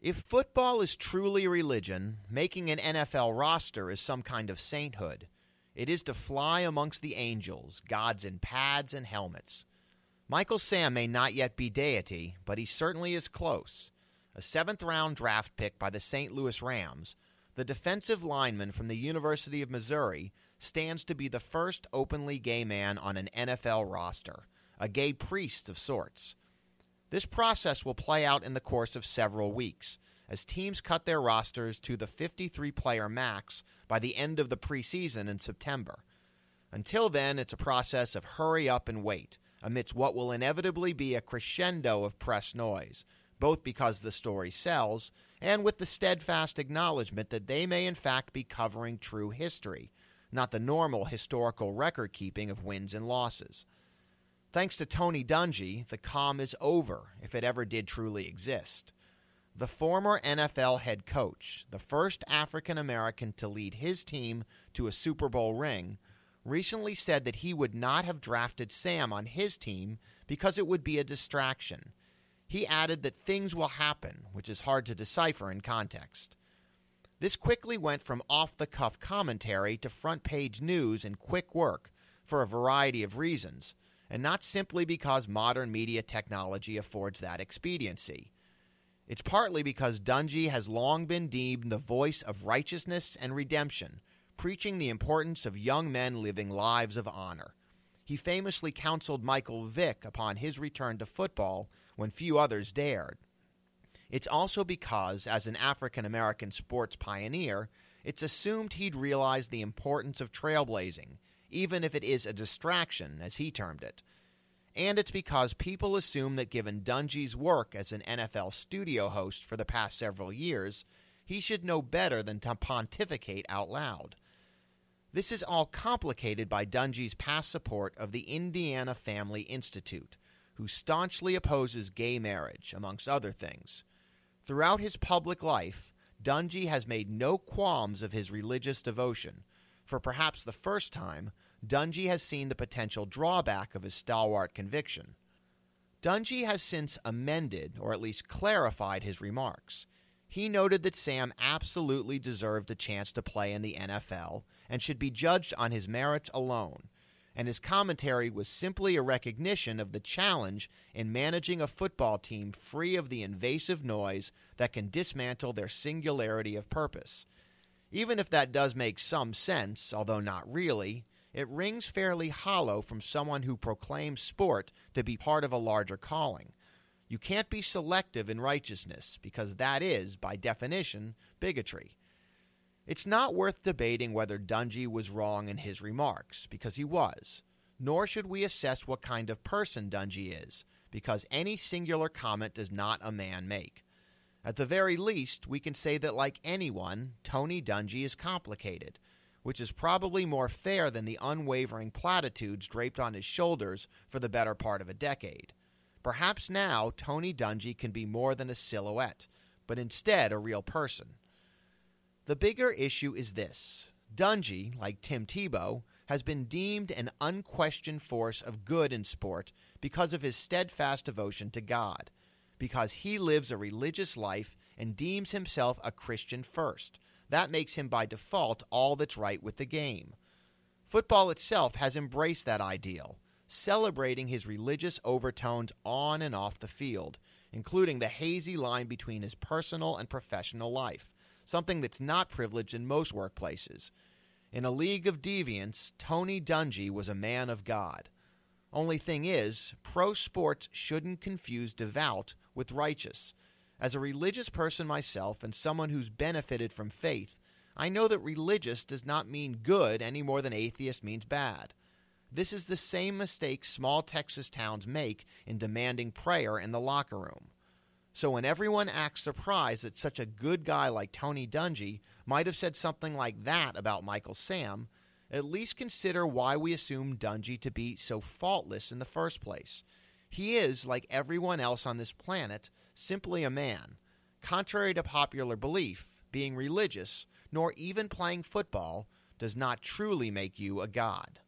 If football is truly a religion, making an NFL roster is some kind of sainthood. It is to fly amongst the angels, gods in pads and helmets. Michael Sam may not yet be deity, but he certainly is close. A seventh-round draft pick by the St. Louis Rams, the defensive lineman from the University of Missouri stands to be the first openly gay man on an NFL roster, a gay priest of sorts. This process will play out in the course of several weeks, as teams cut their rosters to the 53-player max by the end of the preseason in September. Until then, it's a process of hurry up and wait, amidst what will inevitably be a crescendo of press noise, both because the story sells and with the steadfast acknowledgement that they may in fact be covering true history, not the normal historical record-keeping of wins and losses. Thanks to Tony Dungy, the calm is over, if it ever did truly exist. The former NFL head coach, the first African-American to lead his team to a Super Bowl ring, recently said that he would not have drafted Sam on his team because it would be a distraction. He added that things will happen, which is hard to decipher in context. This quickly went from off-the-cuff commentary to front-page news in quick work for a variety of reasons, and not simply because modern media technology affords that expediency. It's partly because Dungy has long been deemed the voice of righteousness and redemption, preaching the importance of young men living lives of honor. He famously counseled Michael Vick upon his return to football when few others dared. It's also because, as an African-American sports pioneer, it's assumed he'd realize the importance of trailblazing, even if it is a distraction, as he termed it. And it's because people assume that given Dungy's work as an NFL studio host for the past several years, he should know better than to pontificate out loud. This is all complicated by Dungy's past support of the Indiana Family Institute, who staunchly opposes gay marriage, amongst other things. Throughout his public life, Dungy has made no qualms of his religious devotion. For perhaps the first time, Dungy has seen the potential drawback of his stalwart conviction. Dungy has since amended, or at least clarified, his remarks. He noted that Sam absolutely deserved a chance to play in the NFL and should be judged on his merits alone, and his commentary was simply a recognition of the challenge in managing a football team free of the invasive noise that can dismantle their singularity of purpose. Even if that does make some sense, although not really, it rings fairly hollow from someone who proclaims sport to be part of a larger calling. You can't be selective in righteousness, because that is, by definition, bigotry. It's not worth debating whether Dungy was wrong in his remarks, because he was. Nor should we assess what kind of person Dungy is, because any singular comment does not a man make. At the very least, we can say that like anyone, Tony Dungy is complicated, which is probably more fair than the unwavering platitudes draped on his shoulders for the better part of a decade. Perhaps now Tony Dungy can be more than a silhouette, but instead a real person. The bigger issue is this. Dungy, like Tim Tebow, has been deemed an unquestioned force of good in sport because of his steadfast devotion to God, because he lives a religious life and deems himself a Christian first. That makes him by default all that's right with the game. Football itself has embraced that ideal, celebrating his religious overtones on and off the field, including the hazy line between his personal and professional life, something that's not privileged in most workplaces. In a league of deviants, Tony Dungy was a man of God. Only thing is, pro sports shouldn't confuse devout with righteous. As a religious person myself and someone who's benefited from faith, I know that religious does not mean good any more than atheist means bad. This is the same mistake small Texas towns make in demanding prayer in the locker room. So when everyone acts surprised that such a good guy like Tony Dungy might have said something like that about Michael Sam, at least consider why we assume Dungy to be so faultless in the first place. He is, like everyone else on this planet, simply a man. Contrary to popular belief, being religious, nor even playing football, does not truly make you a god.